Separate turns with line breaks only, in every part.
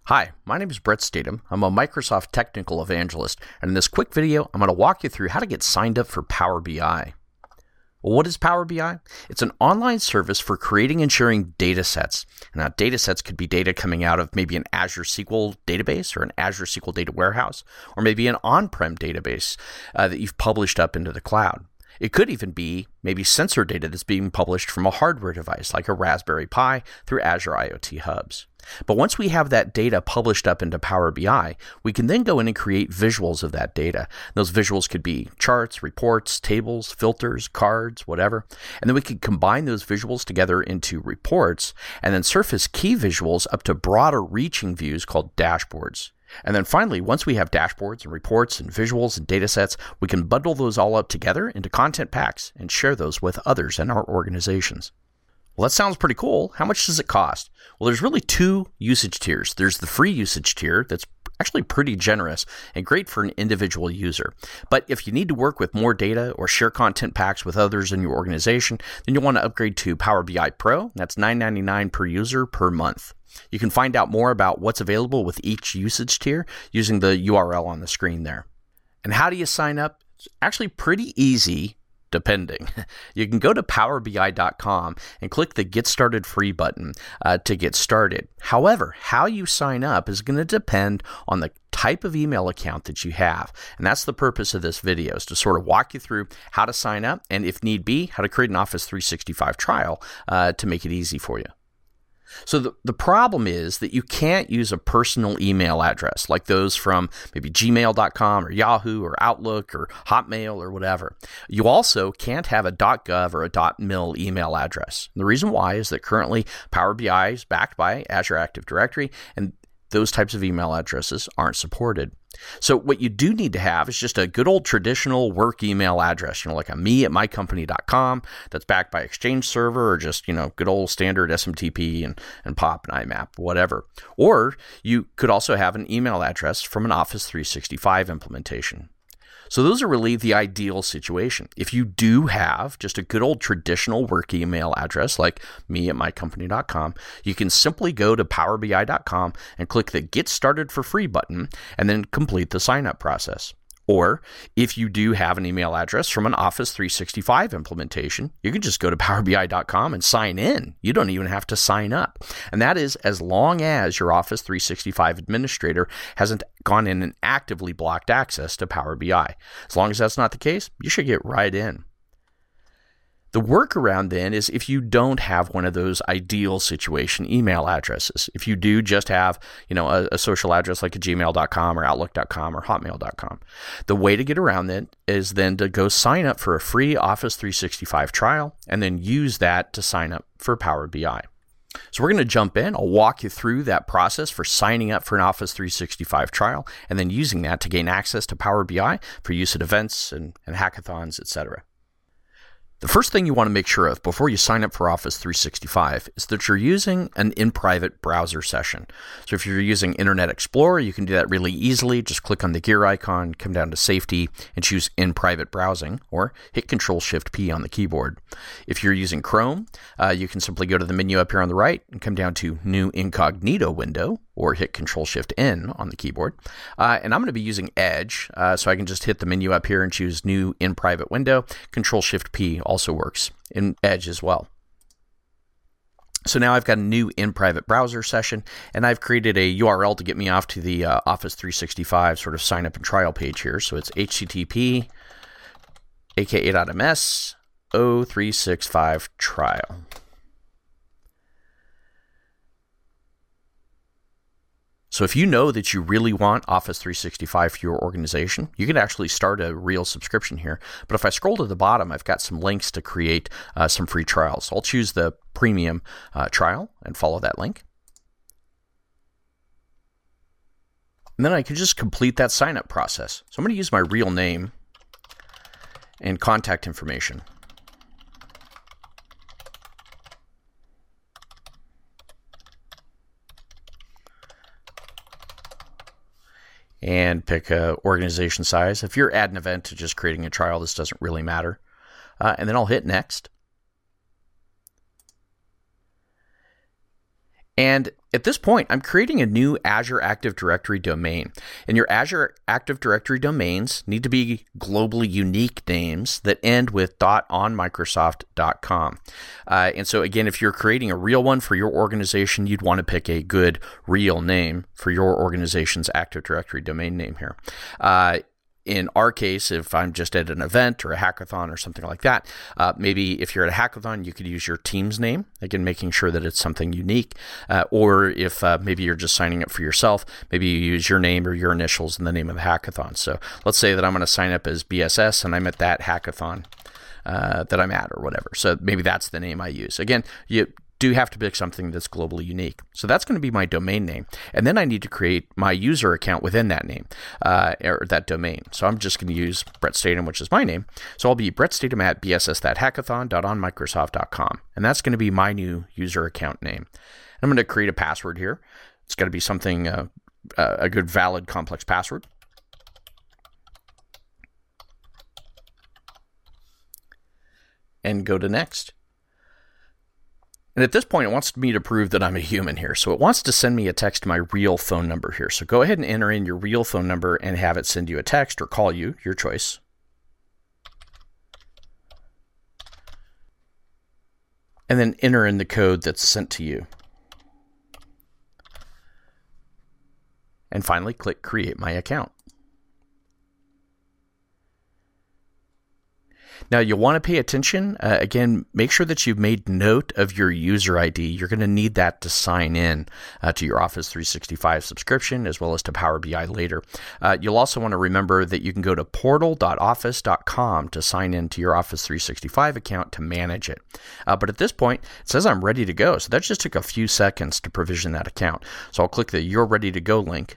Hi, my name is Brett Statham. I'm a Microsoft Technical Evangelist, and in this quick video, I'm going to walk you through how to get signed up for Power BI. Well, what is Power BI? It's an online service for creating and sharing data sets. Now, data sets could be data coming out of maybe an Azure SQL database or an Azure SQL data warehouse, or maybe an on-prem database that you've published up into the cloud. It could even be maybe sensor data that's being published from a hardware device like a Raspberry Pi through Azure IoT Hubs. But once we have that data published up into Power BI, we can then go in and create visuals of that data. Those visuals could be charts, reports, tables, filters, cards, whatever. And then we can combine those visuals together into reports and then surface key visuals up to broader reaching views called dashboards. And then finally, once we have dashboards and reports and visuals and data sets, we can bundle those all up together into content packs and share those with others in our organizations. Well, that sounds pretty cool. How much does it cost? Well, there's really two usage tiers. There's the free usage tier that's actually pretty generous and great for an individual user. But if you need to work with more data or share content packs with others in your organization, then you'll want to upgrade to Power BI Pro. That's $9.99 per user per month. You can find out more about what's available with each usage tier using the URL on the screen there. And how do you sign up? It's actually pretty easy. Depending. You can go to powerbi.com and click the Get Started Free button to get started. However, how you sign up is going to depend on the type of email account that you have. And that's the purpose of this video, is to sort of walk you through how to sign up and, if need be, how to create an Office 365 trial to make it easy for you. So the problem is that you can't use a personal email address like those from maybe gmail.com or Yahoo or Outlook or Hotmail or whatever. You also can't have a .gov or a .mil email address. And the reason why is that currently Power BI is backed by Azure Active Directory, and those types of email addresses aren't supported. So what you do need to have is just a good old traditional work email address, like a me@mycompany.com that's backed by Exchange Server, or just, good old standard SMTP and POP and IMAP, whatever. Or you could also have an email address from an Office 365 implementation. So those are really the ideal situation. If you do have just a good old traditional work email address like me@mycompany.com, you can simply go to powerbi.com and click the Get Started for Free button and then complete the sign up process. Or if you do have an email address from an Office 365 implementation, you can just go to powerbi.com and sign in. You don't even have to sign up. And that is as long as your Office 365 administrator hasn't gone in and actively blocked access to Power BI. As long as that's not the case, you should get right in. The workaround then is if you don't have one of those ideal situation email addresses. If you do just have, a social address like a gmail.com or outlook.com or hotmail.com. The way to get around that is then to go sign up for a free Office 365 trial and then use that to sign up for Power BI. So we're going to jump in. I'll walk you through that process for signing up for an Office 365 trial and then using that to gain access to Power BI for use at events and hackathons, etc. The first thing you want to make sure of before you sign up for Office 365 is that you're using an in-private browser session. So if you're using Internet Explorer, you can do that really easily. Just click on the gear icon, come down to Safety, and choose In-Private Browsing, or hit Control-Shift-P on the keyboard. If you're using Chrome, you can simply go to the menu up here on the right and come down to New Incognito Window, or hit Control-Shift-N on the keyboard. And I'm going to be using Edge, so I can just hit the menu up here and choose New In-Private Window. Control-Shift-P also works in Edge as well. So now I've got a new in-private browser session, and I've created a URL to get me off to the Office 365 sort of sign up and trial page here. So it's http aka.ms 0365 trial. So if you know that you really want Office 365 for your organization, you can actually start a real subscription here. But if I scroll to the bottom, I've got some links to create some free trials. So I'll choose the premium trial and follow that link. And then I can just complete that sign-up process. So I'm going to use my real name and contact information. And pick a organization size. If you're adding an event to just creating a trial, this doesn't really matter. And then I'll hit next. And At this point, I'm creating a new Azure Active Directory domain, and your Azure Active Directory domains need to be globally unique names that end with .onmicrosoft.com. And so again, if you're creating a real one for your organization, you'd want to pick a good real name for your organization's Active Directory domain name here. In our case, if I'm just at an event or a hackathon or something like that, maybe if you're at a hackathon, you could use your team's name, again, making sure that it's something unique. Or if maybe you're just signing up for yourself, maybe you use your name or your initials in the name of the hackathon. So let's say that I'm going to sign up as BSS and I'm at that hackathon that I'm at or whatever. So maybe that's the name I use. Again, you do have to pick something that's globally unique. So that's going to be my domain name. And then I need to create my user account within that name, or that domain. So I'm just going to use Brett Statham, which is my name. So I'll be Brett Statham at bssthathackathon.onmicrosoft.com. And that's going to be my new user account name. I'm going to create a password here. It's got to be something, a good, valid, complex password. And go to next. And at this point, it wants me to prove that I'm a human here. So it wants to send me a text to my real phone number here. So go ahead and enter in your real phone number and have it send you a text or call you, your choice. And then enter in the code that's sent to you. And finally, click Create My Account. Now, you'll want to pay attention. Again, make sure that you've made note of your user ID. You're going to need that to sign in to your Office 365 subscription as well as to Power BI later. You'll also want to remember that you can go to portal.office.com to sign in to your Office 365 account to manage it. But at this point, it says I'm ready to go. So that just took a few seconds to provision that account. So I'll click the You're Ready to Go link.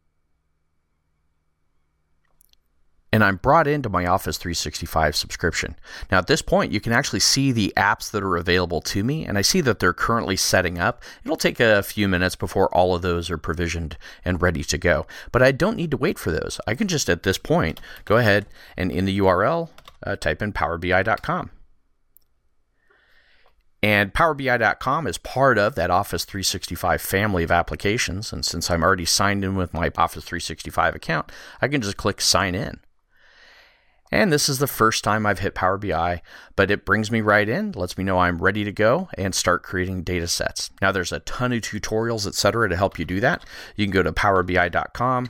And I'm brought into my Office 365 subscription. Now, at this point, you can actually see the apps that are available to me, and I see that they're currently setting up. It'll take a few minutes before all of those are provisioned and ready to go. But I don't need to wait for those. I can just, at this point, go ahead and in the URL, type in powerbi.com. And powerbi.com is part of that Office 365 family of applications. And since I'm already signed in with my Office 365 account, I can just click Sign In. And this is the first time I've hit Power BI, but it brings me right in, lets me know I'm ready to go and start creating data sets. Now, there's a ton of tutorials, etc., to help you do that. You can go to powerbi.com.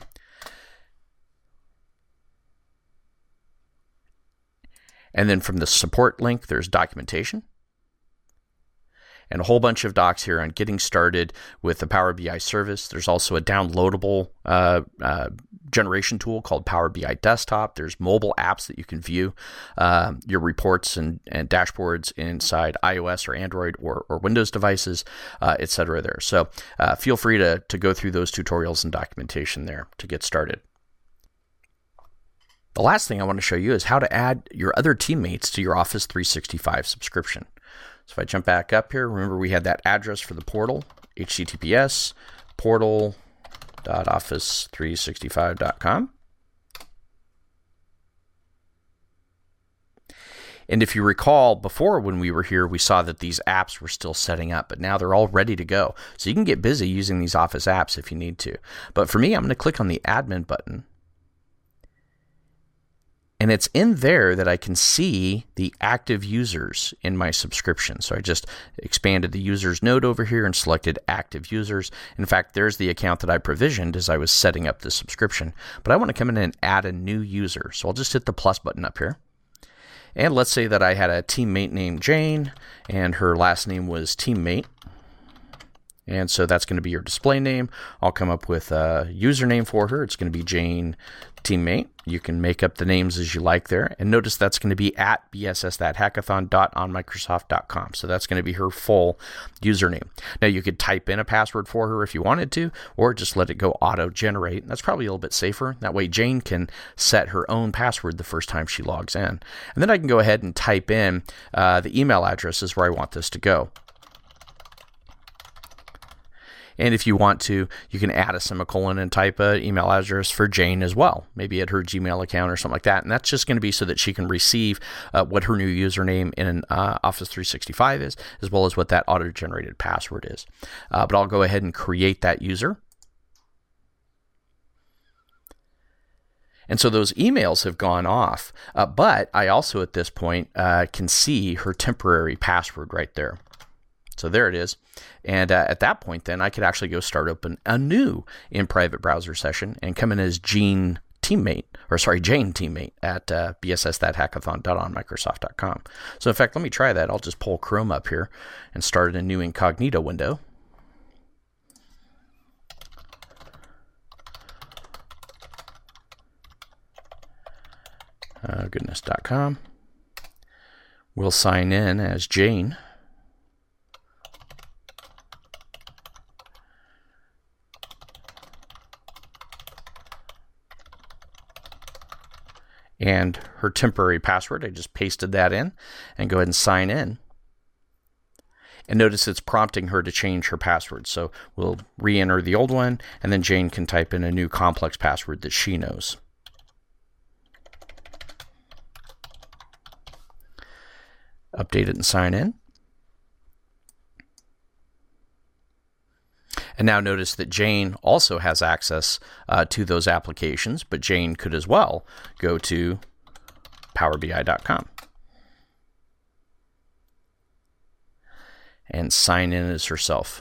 And then from the support link, there's documentation. And a whole bunch of docs here on getting started with the Power BI service. There's also a downloadable generation tool called Power BI Desktop. There's mobile apps that you can view your reports and dashboards inside iOS or Android or Windows devices, etc. there. So feel free to go through those tutorials and documentation there to get started. The last thing I want to show you is how to add your other teammates to your Office 365 subscription. So if I jump back up here, remember we had that address for the portal, https portal.office365.com. And if you recall, before when we were here, we saw that these apps were still setting up, but now they're all ready to go. So you can get busy using these Office apps if you need to. But for me, I'm going to click on the admin button. And it's in there that I can see the active users in my subscription. So I just expanded the users node over here and selected active users. In fact, there's the account that I provisioned as I was setting up the subscription. But I want to come in and add a new user. So I'll just hit the plus button up here. And let's say that I had a teammate named Jane and her last name was Teammate. And so that's going to be your display name. I'll come up with a username for her. It's going to be Jane Teammate. You can make up the names as you like there. And notice that's going to be at bssthathackathon.onmicrosoft.com. So that's going to be her full username. Now you could type in a password for her if you wanted to, or just let it go auto-generate. That's probably a little bit safer. That way Jane can set her own password the first time she logs in. And then I can go ahead and type in the email addresses where I want this to go. And if you want to, you can add a semicolon and type an email address for Jane as well, maybe at her Gmail account or something like that. And that's just going to be so that she can receive what her new username in Office 365 is, as well as what that auto-generated password is. But I'll go ahead and create that user. And so those emails have gone off, but I also at this point can see her temporary password right there. So there it is. And at that point, then I could actually go start open a new in private browser session and come in as Jane teammate at bssthathackathon.onmicrosoft.com. So in fact, let me try that. I'll just pull Chrome up here and start a new incognito window. Goodness.com. We'll sign in as Jane. And her temporary password, I just pasted that in and go ahead and sign in. And notice it's prompting her to change her password. So we'll re-enter the old one, and then Jane can type in a new complex password that she knows. Update it and sign in. And now notice that Jane also has access to those applications, but Jane could as well go to powerbi.com and sign in as herself.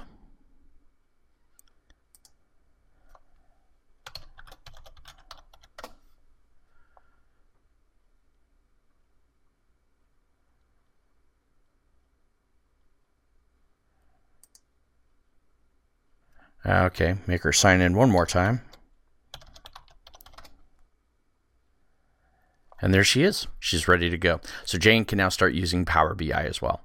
Okay, make her sign in one more time. And there she is. She's ready to go. So Jane can now start using Power BI as well.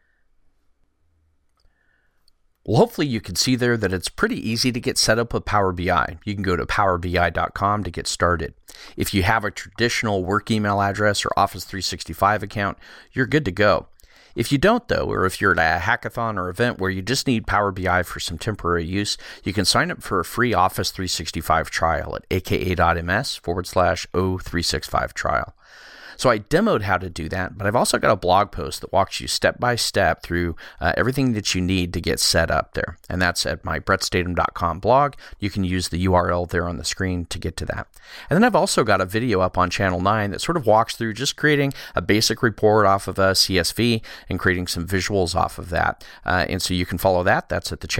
Well, hopefully you can see there that it's pretty easy to get set up with Power BI. You can go to powerbi.com to get started. If you have a traditional work email address or Office 365 account, you're good to go. If you don't, though, or if you're at a hackathon or event where you just need Power BI for some temporary use, you can sign up for a free Office 365 trial at aka.ms/O365 trial. So I demoed how to do that, but I've also got a blog post that walks you step by step through everything that you need to get set up there. And that's at my brettstatham.com blog. You can use the URL there on the screen to get to that. And then I've also got a video up on Channel 9 that sort of walks through just creating a basic report off of a CSV and creating some visuals off of that. And so you can follow that. That's at the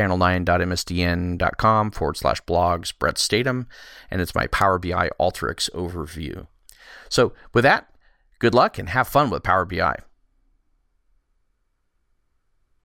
channel9.msdn.com/blogs, Brett Statham. And it's my Power BI Alteryx overview. So with that, good luck and have fun with Power BI.